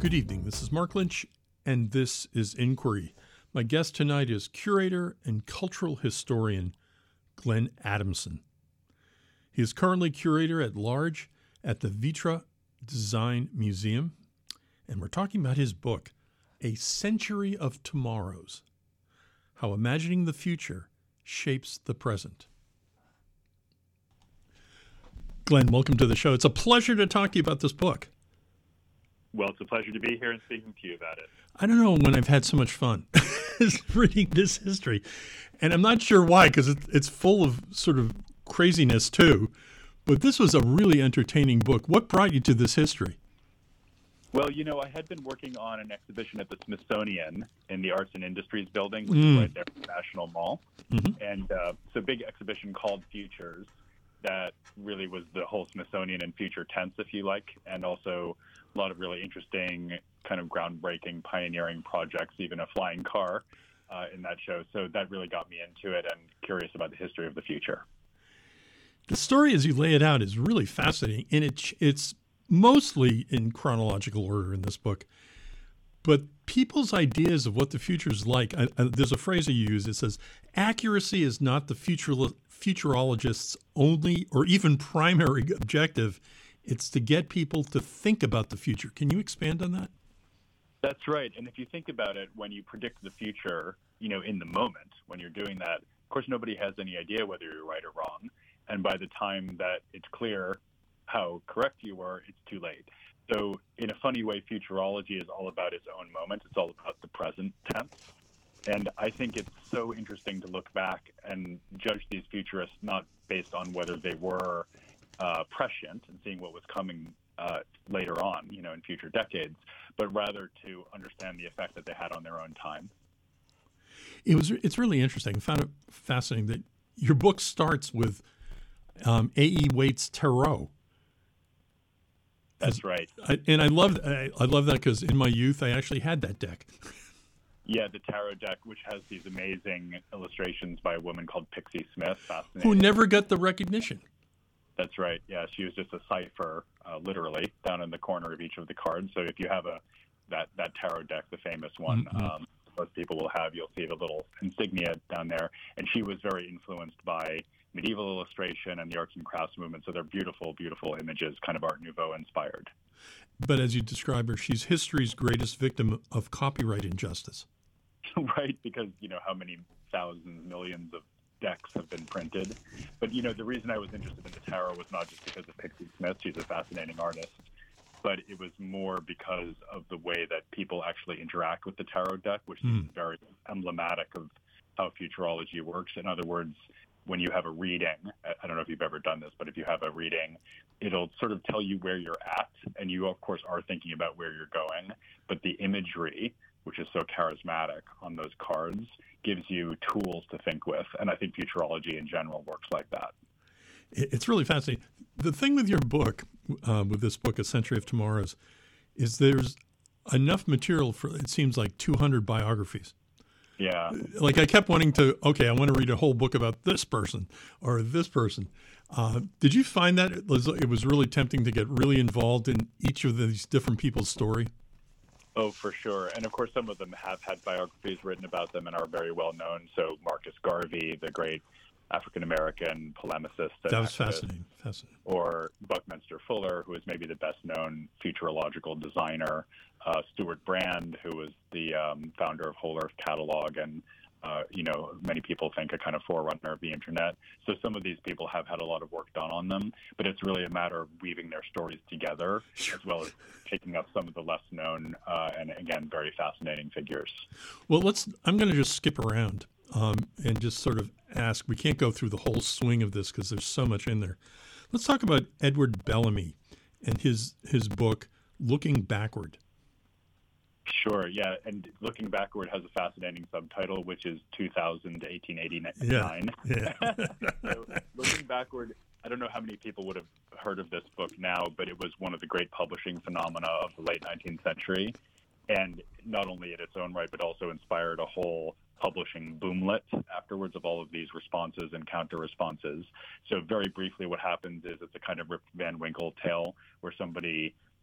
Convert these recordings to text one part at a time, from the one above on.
Good evening. This is Mark Lynch, and this is Inquiry. My guest tonight is curator and cultural historian Glenn Adamson. He is currently curator at large at the Vitra Design Museum, and we're talking about his book, A Century of Tomorrows: How Imagining the Future Shapes the Present. Glenn, welcome to the show. It's a pleasure to talk to you about this book. Well, it's a pleasure to be here and speaking to you about it. I don't know when I've had so much fun reading this history. And I'm not sure why, because it's full of sort of craziness too. But this was a really entertaining book. What brought you to this history? Well, I had been working on an exhibition at the Smithsonian in the Arts and Industries building, which is right there at the National Mall. Mm-hmm. And it's a big exhibition called Futures that really was the whole Smithsonian in future tense, if you like, and also a lot of really interesting, kind of groundbreaking, pioneering projects, even a flying car in that show. So that really got me into it and curious about the history of the future. The story, as you lay it out, is really fascinating, and it's mostly in chronological order in this book. But people's ideas of what the future is like, there's a phrase I use. It says, accuracy is not the futurologist's only or even primary objective. It's to get people to think about the future. Can you expand on that? That's right. And if you think about it, when you predict the future, in the moment, when you're doing that, of course, nobody has any idea whether you're right or wrong. And by the time that it's clear how correct you were, it's too late. So in a funny way, futurology is all about its own moment. It's all about the present tense. And I think it's so interesting to look back and judge these futurists not based on whether they were prescient and seeing what was coming later on, in future decades, but rather to understand the effect that they had on their own time. It's really interesting. I found it fascinating that your book starts with A.E. Waite's Tarot. That's right. I love that because in my youth, I actually had that deck. Yeah, the tarot deck, which has these amazing illustrations by a woman called Pixie Smith. Fascinating. Who never got the recognition. That's right. Yeah, she was just a cipher, literally, down in the corner of each of the cards. So if you have that tarot deck, the famous one, most people will have, you'll see the little insignia down there. And she was very influenced by medieval illustration and the arts and crafts movement. So they're beautiful, beautiful images, kind of Art Nouveau inspired. But as you describe her, she's history's greatest victim of copyright injustice. Right, because how many thousands, millions of decks have been printed. But the reason I was interested in the tarot was not just because of Pixie Smith, she's a fascinating artist, but it was more because of the way that people actually interact with the tarot deck, which is very emblematic of how futurology works. In other words, when you have a reading, I don't know if you've ever done this, but if you have a reading, it'll sort of tell you where you're at, and you, of course, are thinking about where you're going, but the imagery, which is so charismatic on those cards, gives you tools to think with, and I think futurology in general works like that. It's really fascinating. The thing with your book, with this book, A Century of Tomorrows, is there's enough material for, it seems like, 200 biographies. Yeah. Like I kept wanting to, I want to read a whole book about this person or this person. Did you find that it was really tempting to get really involved in each of these different people's story? Oh, for sure. And of course, some of them have had biographies written about them and are very well known. So Marcus Garvey, the great African-American polemicist. That was fascinating. Or Buckminster Fuller, who is maybe the best known futurological designer. Stuart Brand, who was the founder of Whole Earth Catalog and, many people think a kind of forerunner of the internet. So some of these people have had a lot of work done on them, but it's really a matter of weaving their stories together, as well as taking up some of the less known and, again, very fascinating figures. Well, I'm going to just skip around and just sort of ask. We can't go through the whole swing of this because there's so much in there. Let's talk about Edward Bellamy and his book, Looking Backward. Sure, yeah. And Looking Backward has a fascinating subtitle, which is 2000 to 1889. Yeah. So, Looking Backward, I don't know how many people would have heard of this book now, but it was one of the great publishing phenomena of the late 19th century. And not only in its own right, but also inspired a whole publishing boomlet afterwards of all of these responses and counter responses. So very briefly, what happens is it's a kind of Rip Van Winkle tale where somebody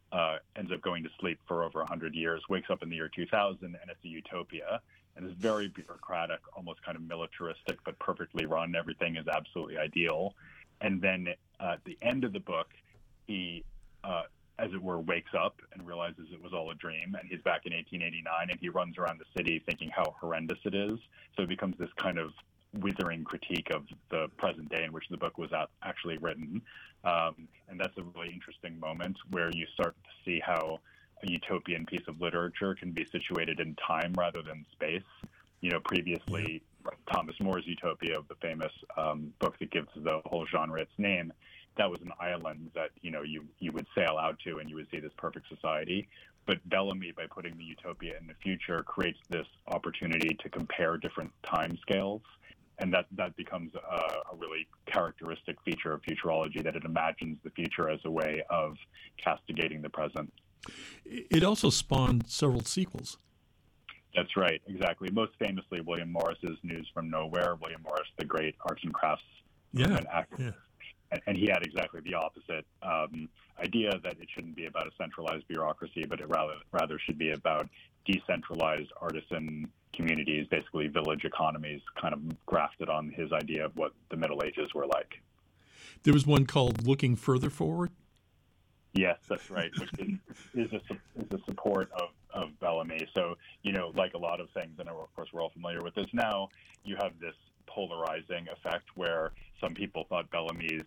ends up going to sleep for over 100 years, wakes up in the year 2000, and it's a utopia. And it's very bureaucratic, almost kind of militaristic, but perfectly run. Everything is absolutely ideal. And then at the end of the book, he, as it were, wakes up and realizes it was all a dream. And he's back in 1889, and he runs around the city thinking how horrendous it is. So it becomes this kind of withering critique of the present day in which the book was actually written. And that's a really interesting moment where you start to see how a utopian piece of literature can be situated in time rather than space. Previously, Thomas More's Utopia, the famous book that gives the whole genre its name, that was an island that, you would sail out to and you would see this perfect society. But Bellamy, by putting the utopia in the future, creates this opportunity to compare different time scales. And that becomes a really characteristic feature of futurology, that it imagines the future as a way of castigating the present. It also spawned several sequels. That's right, exactly. Most famously, William Morris's News from Nowhere. William Morris, the great arts and crafts activist. Yeah. And he had exactly the opposite idea, that it shouldn't be about a centralized bureaucracy, but it rather should be about decentralized artisan communities, basically village economies, kind of grafted on his idea of what the Middle Ages were like. There was one called Looking Further Forward. Yes, that's right, which is a support of Bellamy. So, like a lot of things, and of course we're all familiar with this now, you have this polarizing effect where some people thought Bellamy's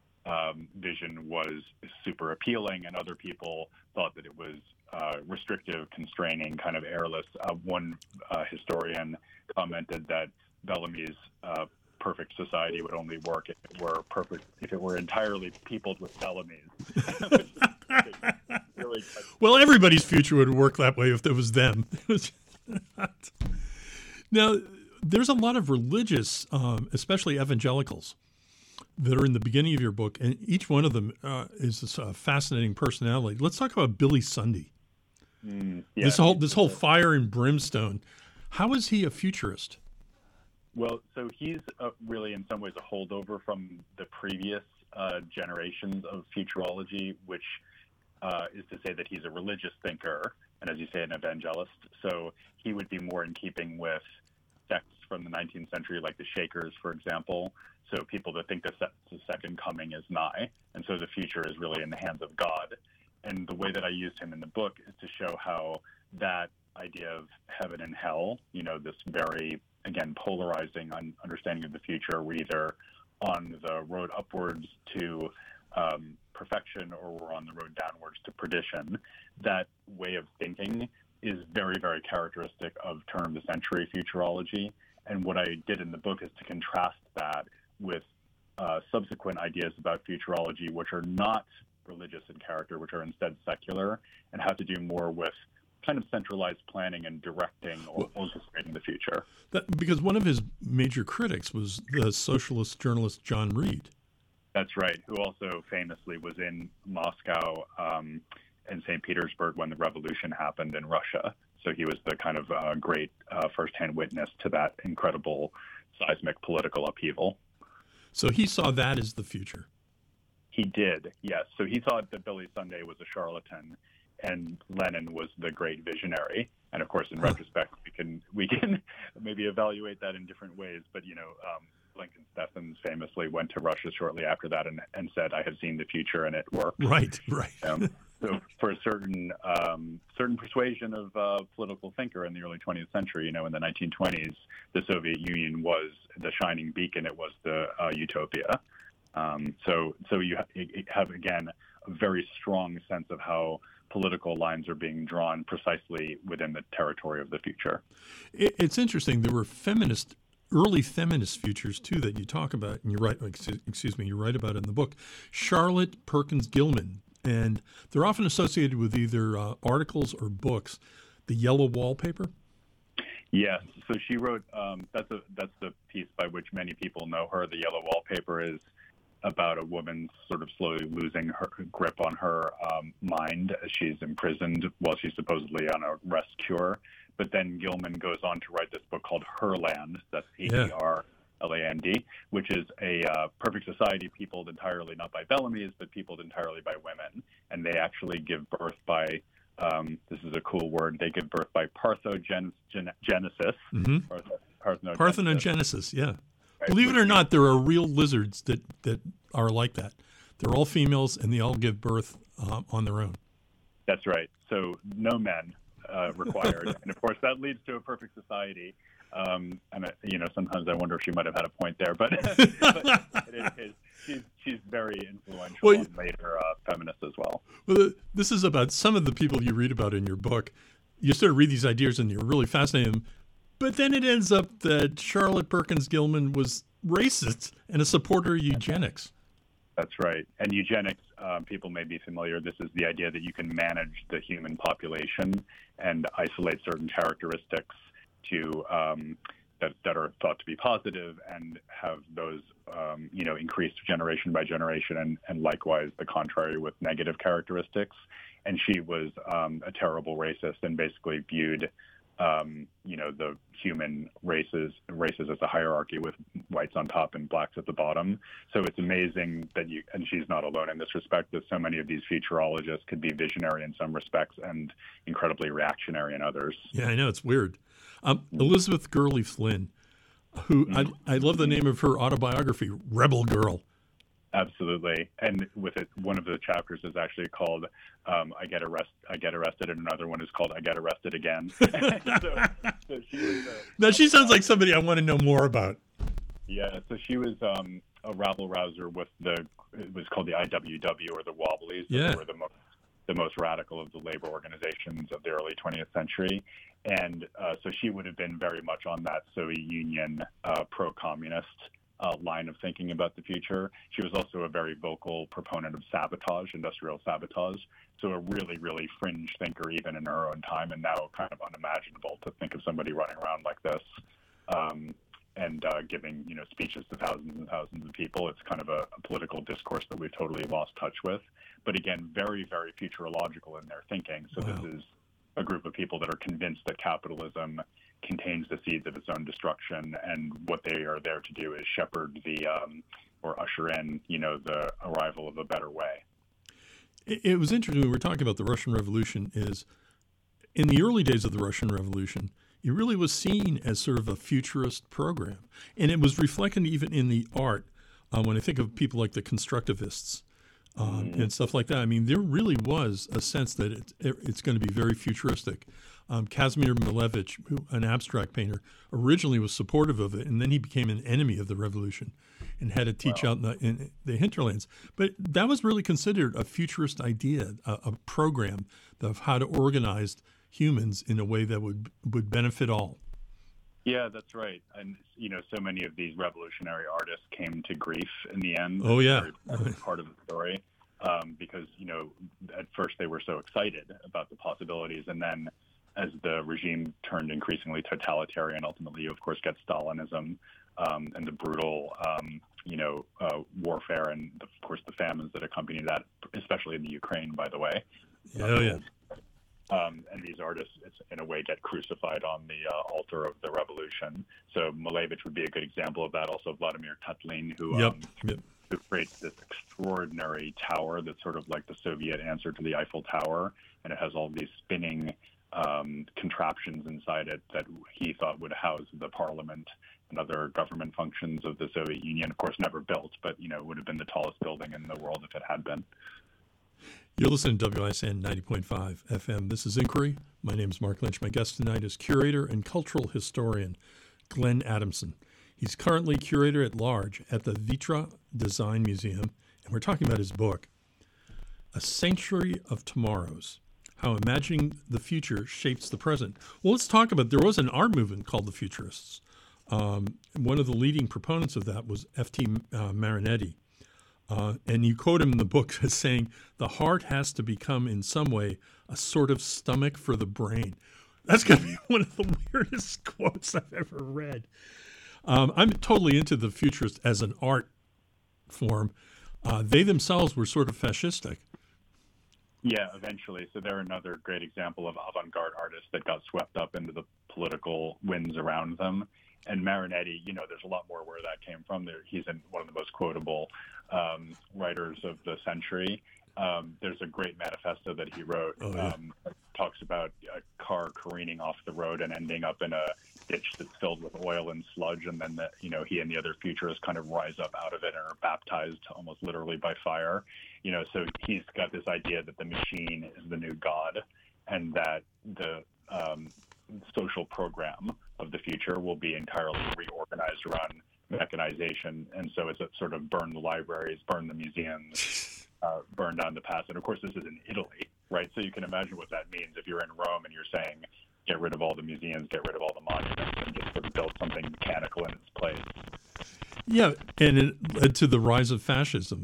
vision was super appealing, and other people thought that it was restrictive, constraining, kind of airless. One historian commented that Bellamy's perfect society would only work if it were entirely peopled with Bellamys. Really, well, everybody's future would work that way if it was them. Now, there's a lot of religious, especially evangelicals, that are in the beginning of your book, and each one of them is a fascinating personality. Let's talk about Billy Sunday. Yeah. This whole fire and brimstone. How is he a futurist? Well, so he's really, in some ways, a holdover from the previous generations of futurology, which is to say that he's a religious thinker, and as you say, an evangelist. So he would be more in keeping with sects from the 19th century, like the Shakers, for example. So people that think that the second coming is nigh, and so the future is really in the hands of God. And the way that I used him in the book is to show how that idea of heaven and hell, this very, again, polarizing understanding of the future, we're either on the road upwards to perfection or we're on the road downwards to perdition. That way of thinking is very, very characteristic of turn-of-the-century futurology. And what I did in the book is to contrast that with subsequent ideas about futurology, which are not religious in character, which are instead secular, and have to do more with kind of centralized planning and directing or orchestrating the future. Because one of his major critics was the socialist journalist John Reed. That's right, who also famously was in Moscow and St. Petersburg when the revolution happened in Russia. So he was the kind of great firsthand witness to that incredible seismic political upheaval. So he saw that as the future. He did, yes. So he thought that Billy Sunday was a charlatan and Lenin was the great visionary. And of course, in retrospect, we can maybe evaluate that in different ways. But, Lincoln Steffens famously went to Russia shortly after that and said, "I have seen the future and it worked." Right. So for a certain persuasion of political thinker in the early 20th century, in the 1920s, the Soviet Union was the shining beacon. It was the utopia. So you have, again, a very strong sense of how political lines are being drawn precisely within the territory of the future. It's interesting. There were early feminist futures too that you talk about, and you write about in the book. Charlotte Perkins Gilman, and they're often associated with either articles or books. The Yellow Wallpaper. Yes, so she wrote. That's the piece by which many people know her. The Yellow Wallpaper is about a woman sort of slowly losing her grip on her mind as she's imprisoned while she's supposedly on a rest cure. But then Gilman goes on to write this book called Herland, that's H-E-R, Land, which is a perfect society peopled entirely not by Bellamy's, but peopled entirely by women. And they actually give birth by, this is a cool word, they give birth by parthenogenesis. Mm-hmm. Parthenogenesis, yeah. Right. Believe it or not, there are real lizards that are like that. They're all females, and they all give birth on their own. That's right. So no men required. And, of course, that leads to a perfect society. And, sometimes I wonder if she might have had a point there. But, she's very influential on later feminists as well. Well, this is about some of the people you read about in your book. You sort of read these ideas, and you're really fascinated. But then it ends up that Charlotte Perkins Gilman was racist and a supporter of eugenics. That's right. And eugenics, people may be familiar. This is the idea that you can manage the human population and isolate certain characteristics to that are thought to be positive and have those, increased generation by generation, and likewise the contrary with negative characteristics. And she was a terrible racist and basically viewed the human races as a hierarchy with whites on top and blacks at the bottom. So it's amazing that and she's not alone in this respect, that so many of these futurologists could be visionary in some respects and incredibly reactionary in others. Yeah, I know. It's weird. Elizabeth Gurley Flynn, who I love the name of her autobiography, Rebel Girl. Absolutely, and with it, one of the chapters is actually called "I Get Arrested," and another one is called "I Get Arrested Again." so she was, now she sounds like somebody I want to know more about. Yeah, so she was a rabble rouser with it was called the IWW, or the Wobblies. Yeah. They were the most radical of the labor organizations of the early 20th century, and so she would have been very much on that Soviet Union pro-communist line of thinking about the future. She was also a very vocal proponent of sabotage, industrial sabotage. So a really, really fringe thinker even in her own time, and now kind of unimaginable to think of somebody running around like this and giving speeches to thousands and thousands of people. It's kind of a political discourse that we've totally lost touch with. But again, very, very futurological in their thinking. So Wow. This is a group of people that are convinced that capitalism contains the seeds of its own destruction, and what they are there to do is shepherd or usher in, the arrival of a better way. It was interesting. We were talking about the Russian Revolution. Is in the early days of the Russian Revolution, it really was seen as sort of a futurist program, and it was reflected even in the art. When I think of people like the constructivists and stuff like that, I mean, there really was a sense that it's going to be very futuristic. Kazimir Malevich, an abstract painter, originally was supportive of it, and then he became an enemy of the revolution and had to teach out in the hinterlands. But that was really considered a futurist idea, a program of how to organize humans in a way that would benefit all. Yeah, that's right. And, so many of these revolutionary artists came to grief in the end. Oh, yeah. That's part of the story. Because, at first they were so excited about the possibilities, and then as the regime turned increasingly totalitarian, ultimately you, of course, get Stalinism and the brutal, warfare and, of course, the famines that accompany that, especially in the Ukraine, by the way. Oh, yeah. And these artists, in a way, get crucified on the altar of the revolution. So Malevich would be a good example of that. Also, Vladimir Tatlin, who creates this extraordinary tower that's sort of like the Soviet answer to the Eiffel Tower, and it has all these spinning contraptions inside it that he thought would house the parliament and other government functions of the Soviet Union. Of course, never built, but it would have been the tallest building in the world if it had been. You're listening to WISN 90.5 FM. This is Inquiry. My name is Mark Lynch. My guest tonight is curator and cultural historian Glenn Adamson. He's currently curator at large at the Vitra Design Museum, and we're talking about his book, A Century of Tomorrows, How Imagining the Future Shapes the Present. Well, let's talk about, there was an art movement called the Futurists. One of the leading proponents of that was F.T. Marinetti. And you quote him in the book as saying, the heart has to become in some way a sort of stomach for the brain. That's going to be one of the weirdest quotes I've ever read. I'm totally into the Futurists as an art form. They themselves were sort of fascistic. Yeah, eventually. So they're another great example of avant-garde artists that got swept up into the political winds around them. And Marinetti, there's a lot more where that came from. He's one of the most quotable writers of the century. There's a great manifesto that he wrote Oh, yeah. that talks about a car careening off the road and ending up in a ditch that's filled with oil and sludge, and then he and the other futurists kind of rise up out of it and are baptized almost literally by fire. So he's got this idea that the machine is the new god, and that the social program of the future will be entirely reorganized around mechanization. And so it's a sort of burn the libraries, burn the museums, burn down the past. And of course, this is in Italy, right? So you can imagine what that means if you're in Rome and you're saying, get rid of all the museums, get rid of all the monuments, and just sort of build something mechanical in its place. Yeah, and it led to the rise of fascism.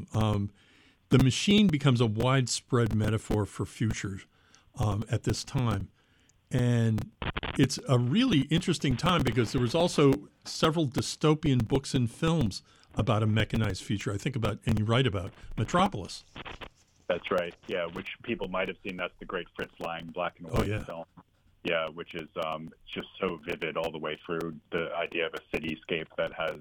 The machine becomes a widespread metaphor for future at this time. And it's a really interesting time because there was also several dystopian books and films about a mechanized future. I think about, and you write about, Metropolis. That's right. Yeah, which people might have seen. That's the great Fritz Lang black and white film. Yeah, which is just so vivid all the way through. The idea of a cityscape that has,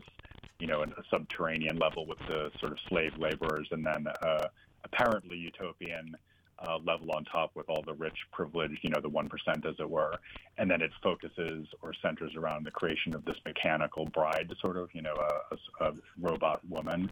a subterranean level with the sort of slave laborers, and then apparently utopian level on top with all the rich, privileged, the 1%, as it were. And then it focuses or centers around the creation of this mechanical bride, sort of, a robot woman,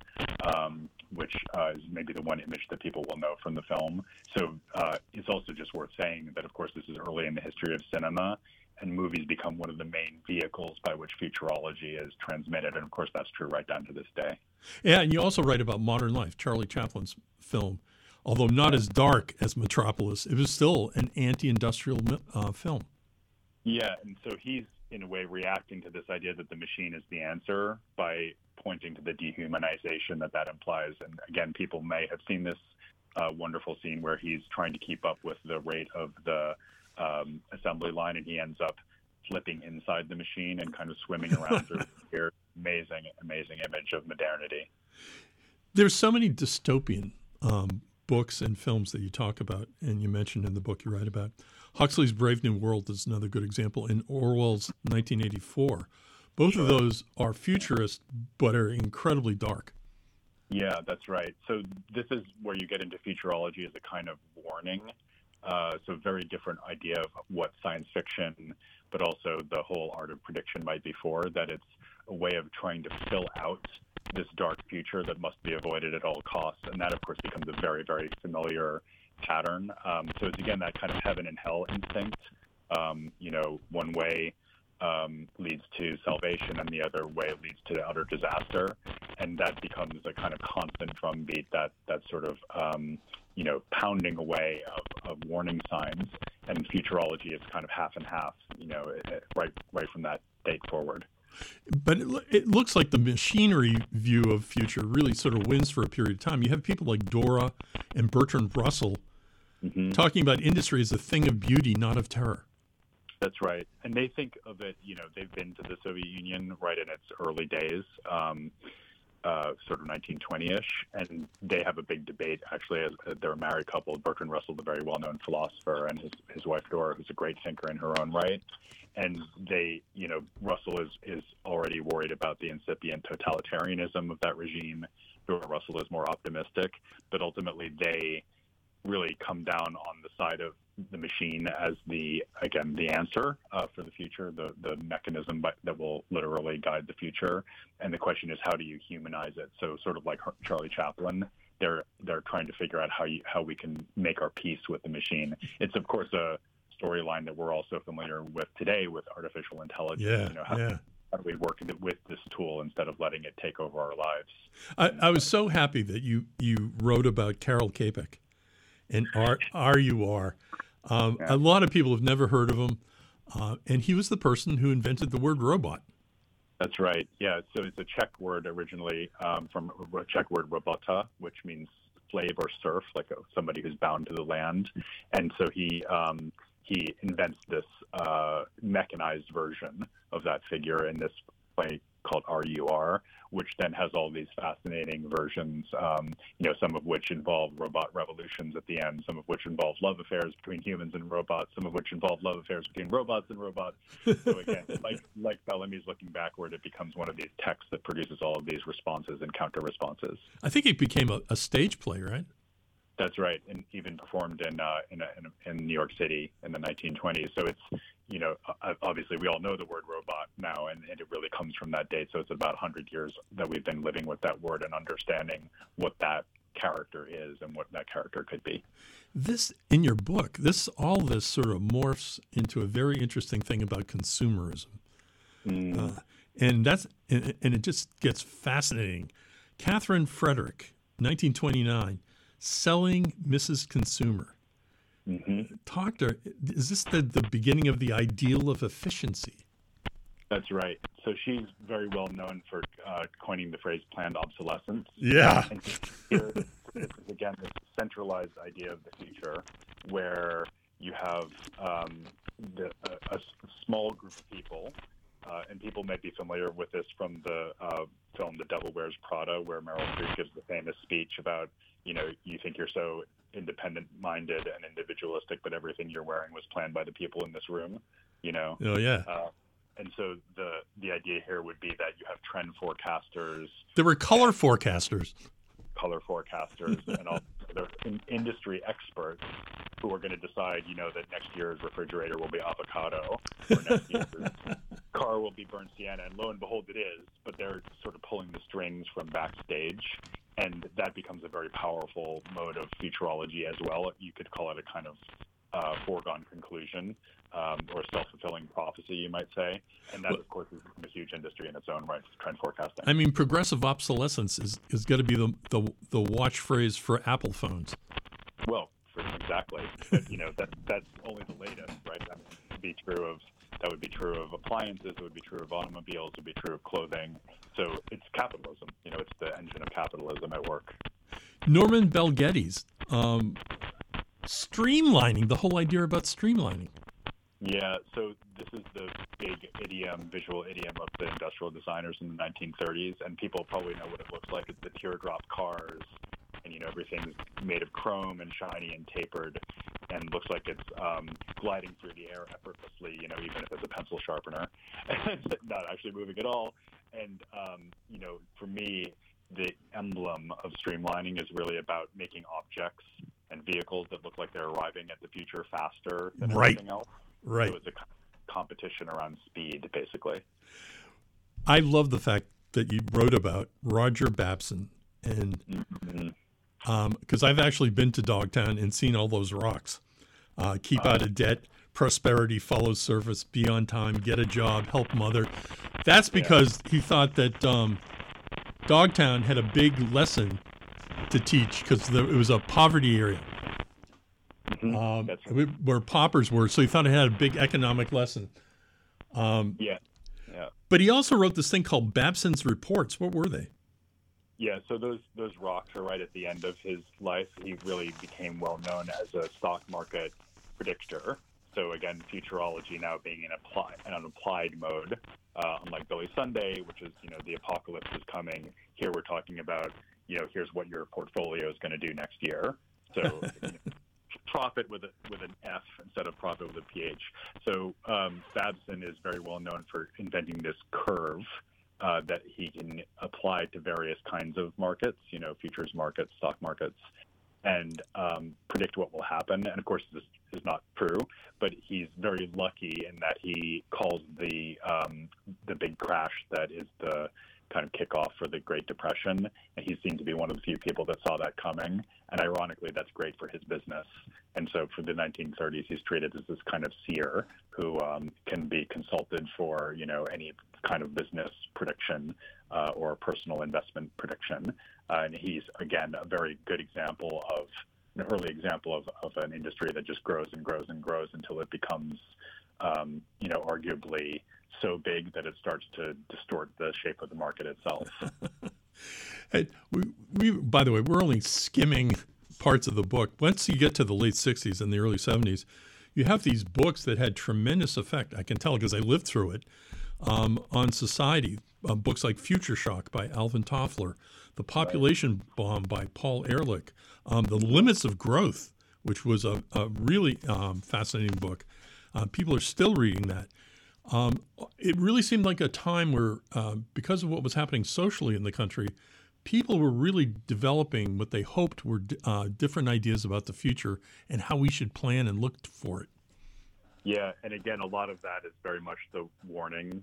which is maybe the one image that people will know from the film. So it's also just worth saying that, of course, this is early in the history of cinema, and movies become one of the main vehicles by which futurology is transmitted. And of course, that's true right down to this day. Yeah, and you also write about Modern Life, Charlie Chaplin's film. Although not as dark as Metropolis, it was still an anti-industrial film. Yeah, and so he's, in a way, reacting to this idea that the machine is the answer by pointing to the dehumanization that implies. And again, people may have seen this wonderful scene where he's trying to keep up with the rate of the assembly line, and he ends up flipping inside the machine and kind of swimming around through here. Amazing image of modernity. There's so many dystopian books and films that you talk about, and you mentioned in the book you write about. Huxley's Brave New World is another good example, and Orwell's 1984. Both of those are futurist, but are incredibly dark. Yeah, that's right. So this is where you get into futurology as a kind of warning. So very different idea of what science fiction, but also the whole art of prediction might be for, that it's a way of trying to fill out this dark future that must be avoided at all costs. And that, of course, becomes a very, very familiar pattern. So it's, again, that kind of heaven and hell instinct. One way leads to salvation and the other way leads to utter disaster. And that becomes a kind of constant drumbeat, that sort of, pounding away of warning signs. And futurology is kind of half and half, right from that date forward. But it looks like the machinery view of future really sort of wins for a period of time. You have people like Dora and Bertrand Russell talking about industry as a thing of beauty, not of terror. That's right. And they think of it, they've been to the Soviet Union right in its early days, sort of 1920-ish, and they have a big debate, actually, as they're a married couple. Bertrand Russell, the very well-known philosopher, and his wife Dora, who's a great thinker in her own right. And they, Russell is already worried about the incipient totalitarianism of that regime. Dora Russell is more optimistic, but ultimately they really come down on the side of the machine as the answer for the future, the mechanism that will literally guide the future. And the question is, how do you humanize it? So sort of like Charlie Chaplin, they're trying to figure out how we can make our peace with the machine. It's, of course, a storyline that we're also familiar with today with artificial intelligence. How do we work with this tool instead of letting it take over our lives? I was so happy that you wrote about Karel Čapek and RUR. A lot of people have never heard of him, and he was the person who invented the word robot. That's right. Yeah. So it's a Czech word originally, from a Czech word robota, which means slave or serf, like somebody who's bound to the land. And so he invents this mechanized version of that figure in this called RUR, which then has all these fascinating versions, some of which involve robot revolutions at the end, some of which involve love affairs between humans and robots, some of which involve love affairs between robots and robots. So again, like Bellamy's Looking Backward, it becomes one of these texts that produces all of these responses and counter responses. I think it became a stage play, right? That's right, and even performed in New York City in the 1920s. So it's, obviously we all know the word robot now, and it really comes from that date. So it's about 100 years that we've been living with that word and understanding what that character is and what that character could be. This, in your book, all this sort of morphs into a very interesting thing about consumerism. And it just gets fascinating. Catherine Frederick, 1929, Selling Mrs. Consumer. Talk to her. Is this the beginning of the ideal of efficiency? That's right. So she's very well known for coining the phrase planned obsolescence. Yeah. And here, this is, again, this centralized idea of the future where you have a small group of people, and people might be familiar with this from the film The Devil Wears Prada, where Meryl Streep gives the famous speech about, you think you're so independent-minded and individualistic, but everything you're wearing was planned by the people in this room, Oh, yeah. And so the idea here would be that you have trend forecasters. There were color forecasters. And also they're industry experts who are going to decide, that next year's refrigerator will be avocado, or next year's car will be burnt sienna, and lo and behold, it is. But they're sort of pulling the strings from backstage, and that becomes a very powerful mode of futurology as well. You could call it a kind of foregone conclusion, or self-fulfilling prophecy, you might say. And that, of course, is a huge industry in its own right, trend forecasting. I mean, progressive obsolescence is going to be the watch phrase for Apple phones. Well, exactly. But, that's only the latest, right? That would be true of appliances. It would be true of automobiles. It would be true of clothing. So it's capitalism. It's the engine of capitalism at work. Norman Bell Geddes, streamlining, the whole idea about streamlining. Yeah, so this is the big visual idiom of the industrial designers in the 1930s, and people probably know what it looks like. It's the teardrop cars, and everything's made of chrome and shiny and tapered, and looks like it's gliding through the air effortlessly, even if it's a pencil sharpener, and not actually moving at all. And for me, the emblem of streamlining is really about making objects and vehicles that look like they're arriving at the future faster than everything else. Right. So it's a competition around speed, basically. I love the fact that you wrote about Roger Babson, and because I've actually been to Dogtown and seen all those rocks. Keep out of debt, prosperity follows service, be on time, get a job, help mother. That's because he thought that Dogtown had a big lesson to teach because it was a poverty area. That's right. Where paupers were, so he thought it had a big economic lesson. Yeah. But he also wrote this thing called Babson's Reports. What were they? Yeah, so those rocks are right at the end of his life. He really became well known as a stock market predictor. So again, futurology now being in an applied mode, unlike Billy Sunday, which is the apocalypse is coming. Here we're talking about here's what your portfolio is going to do next year. So. Profit with an F instead of profit with a PH. So Babson is very well known for inventing this curve that he can apply to various kinds of markets, futures markets, stock markets, and predict what will happen. And of course, this is not true, but he's very lucky in that he calls the big crash that is the kind of kickoff for the Great Depression, and he seemed to be one of the few people that saw that coming. And ironically, that's great for his business. And so for the 1930s, he's treated as this kind of seer who can be consulted for, any kind of business prediction or personal investment prediction. And he's, again, a very good example of an early example of an industry that just grows and grows and grows until it becomes, arguably so big that it starts to distort the shape of the market itself. Hey, we by the way, we're only skimming parts of the book. Once you get to the late 60s and the early 70s, you have these books that had tremendous effect. I can tell because I lived through it. on society. Books like Future Shock by Alvin Toffler, The Population Bomb by Paul Ehrlich, The Limits of Growth, which was a really fascinating book. People are still reading that. It really seemed like a time where, because of what was happening socially in the country, people were really developing what they hoped were different ideas about the future and how we should plan and look for it. Yeah, and again, a lot of that is very much the warning,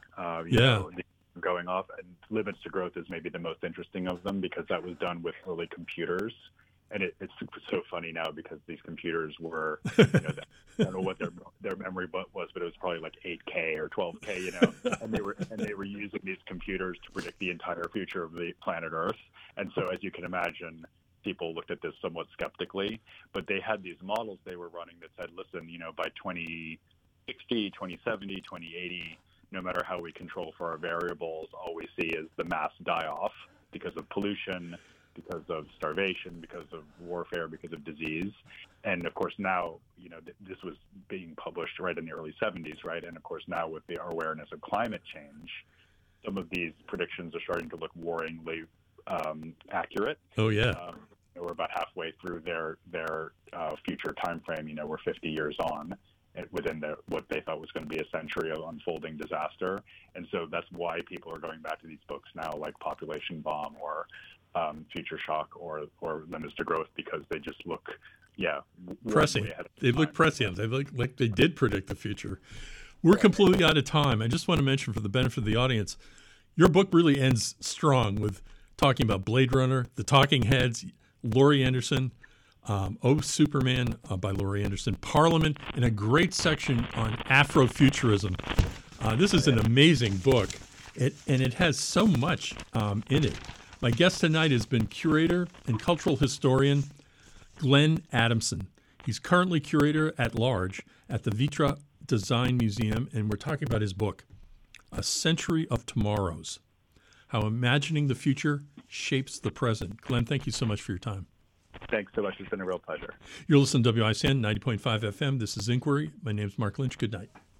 going off. And Limits to Growth is maybe the most interesting of them because that was done with early computers. And it's so funny now because these computers were, I don't know what their memory was, but it was probably like 8K or 12K, and they were using these computers to predict the entire future of the planet Earth. And so, as you can imagine, people looked at this somewhat skeptically, but they had these models they were running that said, listen, by 2060, 2070, 2080, no matter how we control for our variables, all we see is the mass die off because of pollution, because of starvation, because of warfare, because of disease. And of course now, this was being published right in the early 70s, right? And of course now with the awareness of climate change, some of these predictions are starting to look worryingly accurate. Oh, yeah. We're about halfway through their future time frame. We're 50 years on within what they thought was going to be a century of unfolding disaster. And so that's why people are going back to these books now, like Population Bomb or Future Shock or Limits to Growth, because they just look, prescient. They look prescient. They look like they did predict the future. We're completely out of time. I just want to mention, for the benefit of the audience, your book really ends strong with talking about Blade Runner, The Talking Heads, Laurie Anderson, Oh, Superman by Laurie Anderson, Parliament, and a great section on Afrofuturism. This is an amazing book, and it has so much in it. My guest tonight has been curator and cultural historian Glenn Adamson. He's currently curator at large at the Vitra Design Museum, and we're talking about his book, A Century of Tomorrows, How Imagining the Future Shapes the Present. Glenn, thank you so much for your time. Thanks so much. It's been a real pleasure. You're listening to WICN 90.5 FM. This is Inquiry. My name's Mark Lynch. Good night.